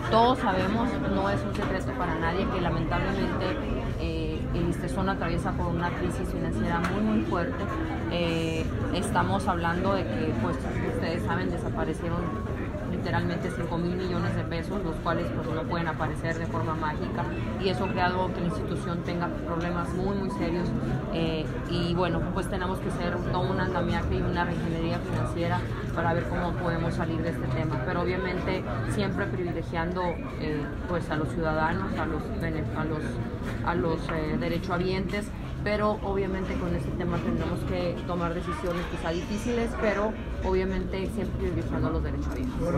Todos sabemos, no es un secreto para nadie, que lamentablemente el ISTEZON atraviesa por una crisis financiera muy fuerte. Estamos hablando de que, pues, ustedes saben, desaparecieron literalmente 5,000 millones de pesos, los cuales pues no pueden aparecer de forma mágica, y eso ha creado que la institución tenga problemas muy serios, y bueno, pues tenemos que hacer todo un andamiaje y una reingeniería financiera para ver cómo podemos salir de este tema, pero obviamente siempre privilegiando pues a los ciudadanos, a los derechohabientes, pero obviamente con este tema tendremos que tomar decisiones quizá difíciles, pero obviamente siempre privilegiando a los derechohabientes.